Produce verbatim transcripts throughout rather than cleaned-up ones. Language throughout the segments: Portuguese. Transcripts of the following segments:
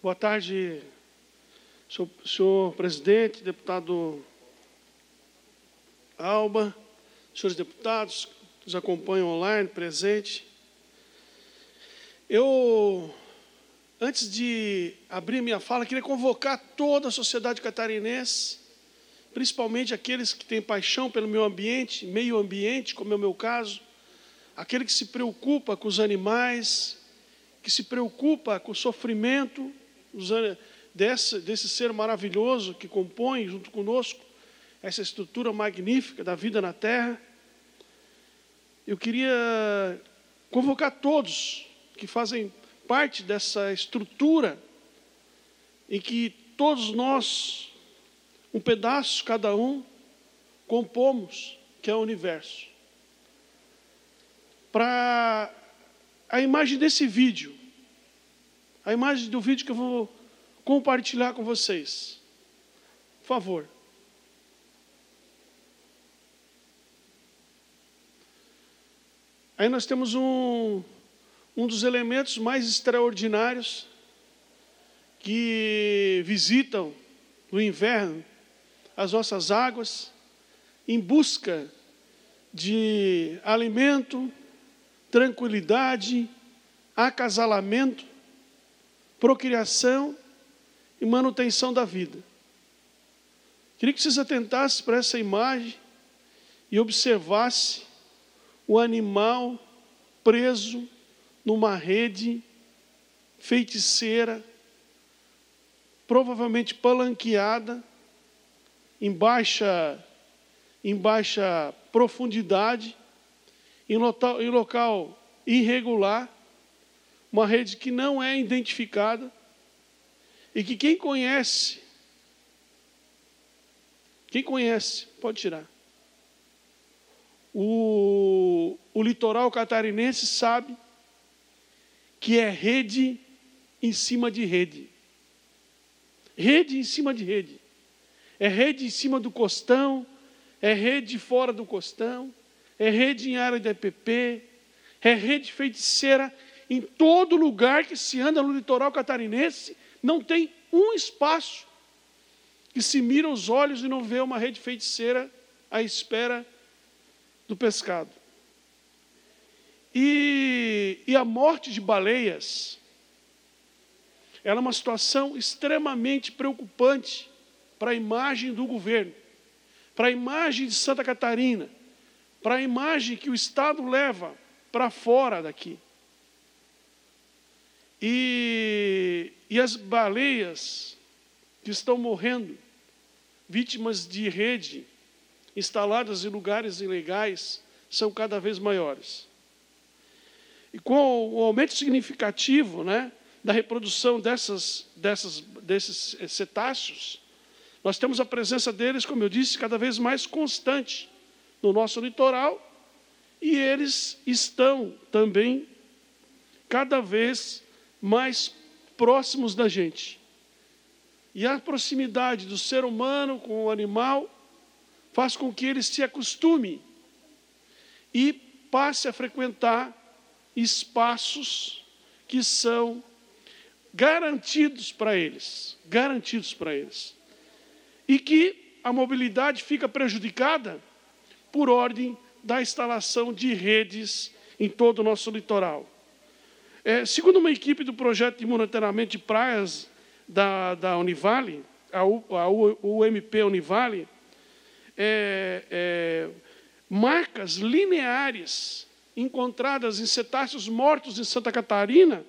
Boa tarde, senhor, senhor presidente, deputado Alba, senhores deputados que nos acompanham online, presente. Eu, antes de abrir minha fala, queria convocar toda a sociedade catarinense, principalmente aqueles que têm paixão pelo meio ambiente, meio ambiente, como é o meu caso, aquele que se preocupa com os animais, que se preocupa com o sofrimento desse, desse ser maravilhoso que compõe, junto conosco, essa estrutura magnífica da vida na Terra. Eu queria convocar todos que fazem parte dessa estrutura em que todos nós, um pedaço cada um, compomos, que é o universo. Para a imagem desse vídeo, a imagem do vídeo que eu vou compartilhar com vocês. Por favor. Aí nós temos um, um dos elementos mais extraordinários que visitam no inverno as nossas águas em busca de alimento, tranquilidade, acasalamento, procriação e manutenção da vida. Queria que vocês atentassem para essa imagem e observassem o animal preso numa rede feiticeira, provavelmente palanqueada, em baixa, em baixa profundidade, em local, em local irregular, uma rede que não é identificada e que quem conhece, quem conhece, pode tirar, o, o litoral catarinense sabe que é rede em cima de rede. Rede em cima de rede. É rede em cima do costão, é rede fora do costão, é rede em área de E P P, é rede feiticeira. Em todo lugar que se anda no litoral catarinense, não tem um espaço que se mira os olhos e não vê uma rede feiticeira à espera do pescado. E, e a morte de baleias, ela é uma situação extremamente preocupante para a imagem do governo, para a imagem de Santa Catarina, para a imagem que o Estado leva para fora daqui. E, e as baleias que estão morrendo, vítimas de rede, instaladas em lugares ilegais, são cada vez maiores. E com o aumento significativo, né, da reprodução dessas, dessas, desses cetáceos, nós temos a presença deles, como eu disse, cada vez mais constante no nosso litoral, e eles estão também cada vez mais próximos da gente. E a proximidade do ser humano com o animal faz com que ele se acostume e passe a frequentar espaços que são garantidos para eles, garantidos para eles. E que a mobilidade fica prejudicada por ordem da instalação de redes em todo o nosso litoral. É, segundo uma equipe do projeto de monitoramento de praias da, da Univale, a, U, a U M P Univale, é, é, marcas lineares encontradas em cetáceos mortos em Santa Catarina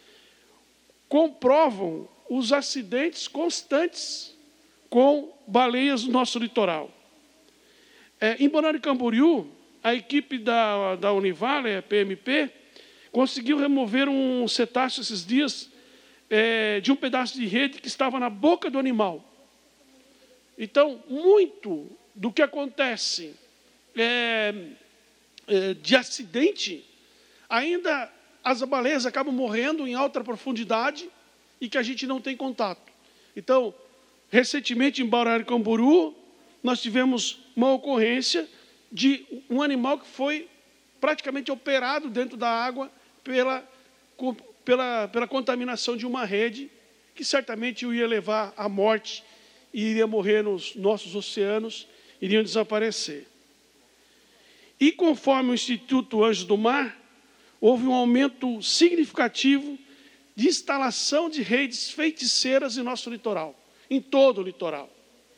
comprovam os acidentes constantes com baleias no nosso litoral. É, em Balneário Camboriú, a equipe da, da Univale, a P M P, conseguiu remover um cetáceo esses dias é, de um pedaço de rede que estava na boca do animal. Então, muito do que acontece é, é, de acidente, ainda as baleias acabam morrendo em alta profundidade e que a gente não tem contato. Então, recentemente em Balneário Camboriú, nós tivemos uma ocorrência de um animal que foi praticamente operado dentro da água pela, pela, pela contaminação de uma rede que certamente o ia levar à morte e iria morrer nos nossos oceanos, iriam desaparecer. E conforme o Instituto Anjos do Mar, houve um aumento significativo de instalação de redes feiticeiras em nosso litoral, em todo o litoral.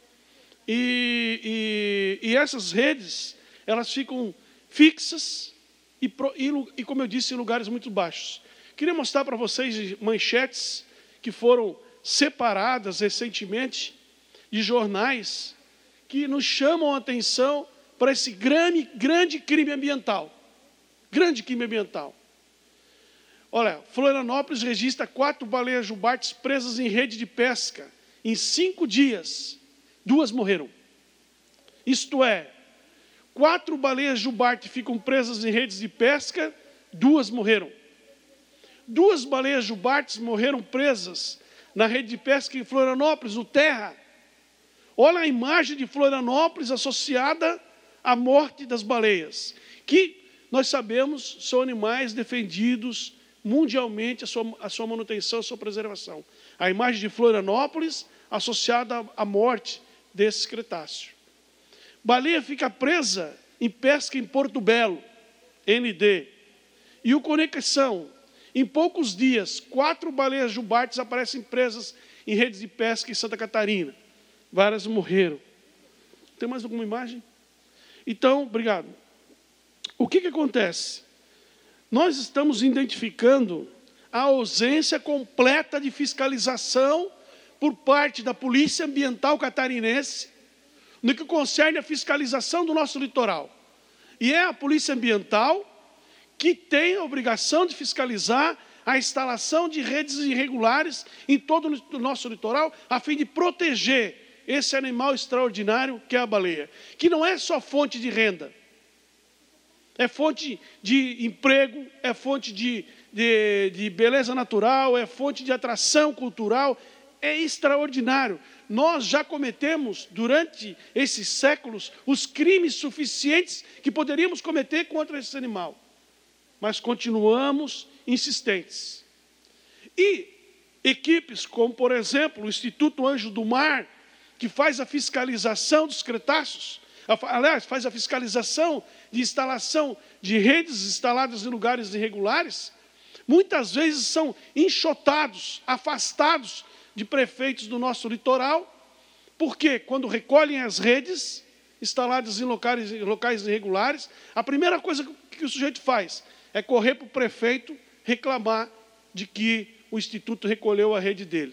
E, e, e essas redes, elas ficam fixas e, e, e, como eu disse, em lugares muito baixos. Queria mostrar para vocês manchetes que foram separadas recentemente de jornais que nos chamam a atenção para esse grande, grande crime ambiental. Grande crime ambiental. Olha, Florianópolis registra quatro baleias jubartes presas em rede de pesca. Em cinco dias, duas morreram. Isto é, quatro baleias jubartes ficam presas em redes de pesca, duas morreram. Duas baleias jubartes morreram presas na rede de pesca em Florianópolis, no Terra. Olha a imagem de Florianópolis associada à morte das baleias, que nós sabemos são animais defendidos mundialmente, a sua, a sua manutenção, a sua preservação. A imagem de Florianópolis associada à morte desse cretáceo. Baleia fica presa em pesca em Porto Belo, N D. E o Conexão, em poucos dias, quatro baleias jubartes aparecem presas em redes de pesca em Santa Catarina. Várias morreram. Tem mais alguma imagem? Então, obrigado. O que, que acontece? Nós estamos identificando a ausência completa de fiscalização por parte da Polícia Ambiental Catarinense no que concerne a fiscalização do nosso litoral. E é a Polícia Ambiental que tem a obrigação de fiscalizar a instalação de redes irregulares em todo o nosso litoral, a fim de proteger esse animal extraordinário que é a baleia, que não é só fonte de renda, é fonte de emprego, é fonte de, de, de beleza natural, é fonte de atração cultural, é extraordinário. Nós já cometemos, durante esses séculos, os crimes suficientes que poderíamos cometer contra esse animal. Mas continuamos insistentes. E equipes como, por exemplo, o Instituto Anjos do Mar, que faz a fiscalização dos cretáceos, aliás, faz a fiscalização de instalação de redes instaladas em lugares irregulares, muitas vezes são enxotados, afastados de prefeitos do nosso litoral, porque quando recolhem as redes instaladas em locais, em locais irregulares, a primeira coisa que o sujeito faz é correr para o prefeito reclamar de que o instituto recolheu a rede dele.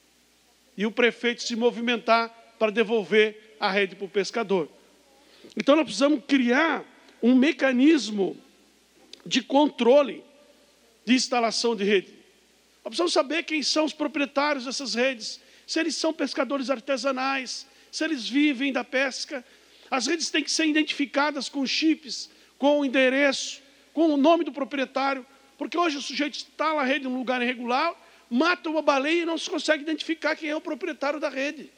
E o prefeito se movimentar para devolver a rede para o pescador. Então, nós precisamos criar um mecanismo de controle de instalação de rede. Nós precisamos saber quem são os proprietários dessas redes, se eles são pescadores artesanais, se eles vivem da pesca. As redes têm que ser identificadas com chips, com o endereço, com o nome do proprietário, porque hoje o sujeito instala a rede em um lugar irregular, mata uma baleia e não se consegue identificar quem é o proprietário da rede.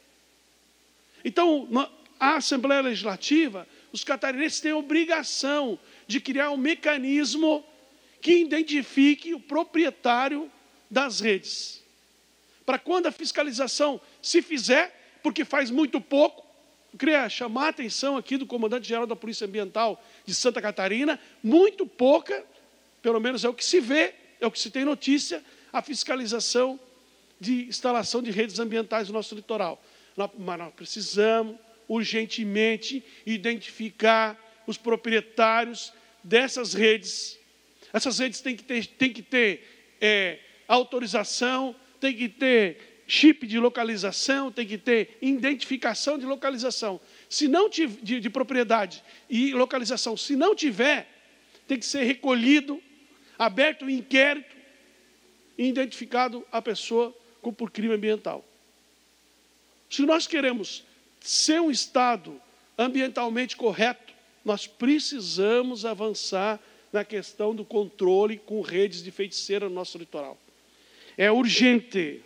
Então, a Assembleia Legislativa, os catarinenses têm a obrigação de criar um mecanismo que identifique o proprietário das redes. Para quando a fiscalização se fizer, porque faz muito pouco, eu queria chamar a atenção aqui do comandante-geral da Polícia Ambiental de Santa Catarina, muito pouca, pelo menos é o que se vê, é o que se tem notícia, a fiscalização de instalação de redes ambientais no nosso litoral. Mas nós precisamos, urgentemente, identificar os proprietários dessas redes. Essas redes têm que ter, têm que ter é, autorização, têm que ter chip de localização, tem que ter identificação de localização. Se não tiver, de, de propriedade e localização, se não tiver, tem que ser recolhido, aberto um inquérito e identificado a pessoa como por crime ambiental. Se nós queremos ser um Estado ambientalmente correto, nós precisamos avançar na questão do controle com redes de feiticeira no nosso litoral. É urgente.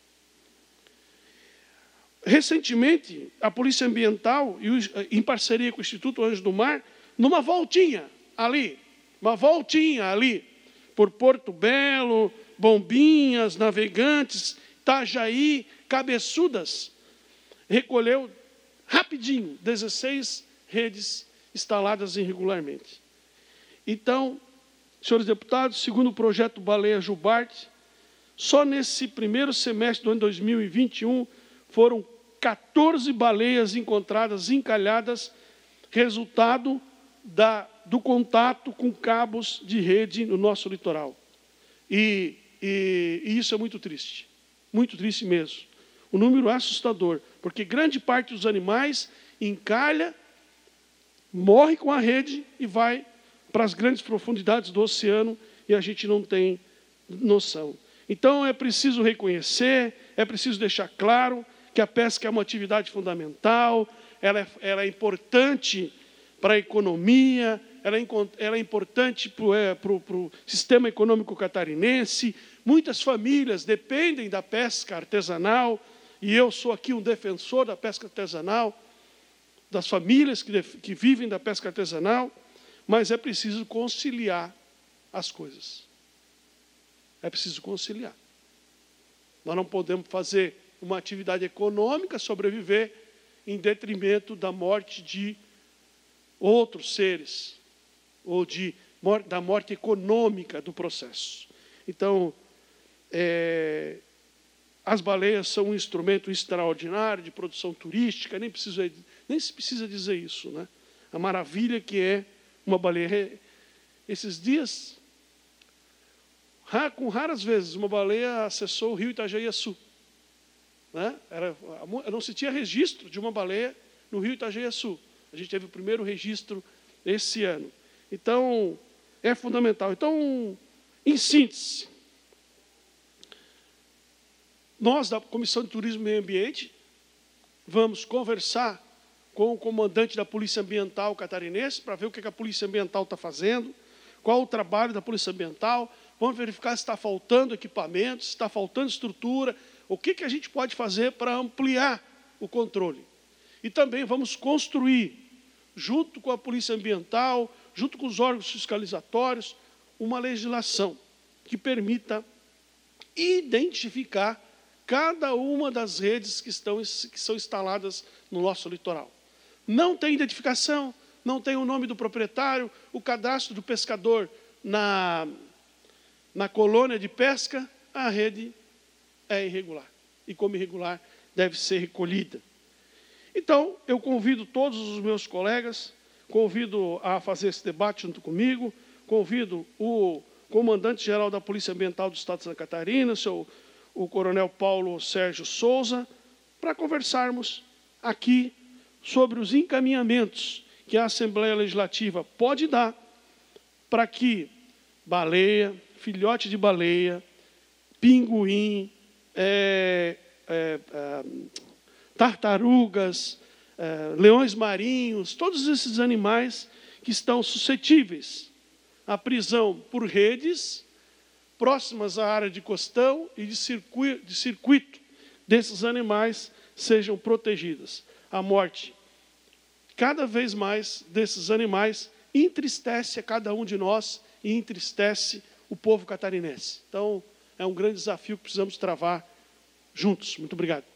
Recentemente, a Polícia Ambiental, em parceria com o Instituto Anjos do Mar, numa voltinha ali, uma voltinha ali, por Porto Belo, Bombinhas, Navegantes, Itajaí, Cabeçudas, recolheu rapidinho dezesseis redes instaladas irregularmente. Então, senhores deputados, segundo o projeto Baleia Jubarte, só nesse primeiro semestre do ano dois mil e vinte e um foram quatorze baleias encontradas encalhadas, resultado da, do contato com cabos de rede no nosso litoral. E, e, e isso é muito triste, muito triste mesmo. O número é assustador, porque grande parte dos animais encalha, morre com a rede e vai para as grandes profundidades do oceano e a gente não tem noção. Então, é preciso reconhecer, é preciso deixar claro que a pesca é uma atividade fundamental, ela é, ela é importante para a economia, ela é, ela é importante para o é, pro, pro sistema econômico catarinense. Muitas famílias dependem da pesca artesanal, e eu sou aqui um defensor da pesca artesanal, das famílias que, que vivem da pesca artesanal, mas é preciso conciliar as coisas. É preciso conciliar. Nós não podemos fazer uma atividade econômica sobreviver em detrimento da morte de outros seres, ou de, da morte econômica do processo. Então, é, as baleias são um instrumento extraordinário de produção turística, nem, precisa, nem se precisa dizer isso, né? A maravilha que é uma baleia. Esses dias, com raras vezes, uma baleia acessou o rio Itajaí-Açu. Né? Era, não se tinha registro de uma baleia no rio Itajaí-Açu. A gente teve o primeiro registro esse ano. Então, é fundamental. Então, em síntese, nós, da Comissão de Turismo e Meio Ambiente, vamos conversar com o comandante da Polícia Ambiental catarinense para ver o que a Polícia Ambiental está fazendo, qual o trabalho da Polícia Ambiental, vamos verificar se está faltando equipamento, se está faltando estrutura, o que, que a gente pode fazer para ampliar o controle. E também vamos construir, junto com a Polícia Ambiental, junto com os órgãos fiscalizatórios, uma legislação que permita identificar cada uma das redes que, estão, que são instaladas no nosso litoral. Não tem identificação, não tem o nome do proprietário, o cadastro do pescador na, na colônia de pesca, a rede é irregular. E como irregular, deve ser recolhida. Então, eu convido todos os meus colegas, convido a fazer esse debate junto comigo, convido o comandante-geral da Polícia Ambiental do Estado de Santa Catarina, o, seu, o coronel Paulo Sérgio Souza, para conversarmos aqui sobre os encaminhamentos que a Assembleia Legislativa pode dar para que baleia, filhote de baleia, pinguim, é, é, é, tartarugas, é, leões marinhos, todos esses animais que estão suscetíveis à prisão por redes próximas à área de costão e de circuito, de circuito desses animais sejam protegidas. A morte, cada vez mais, desses animais entristece a cada um de nós e entristece o povo catarinense. Então, é um grande desafio que precisamos travar juntos. Muito obrigado.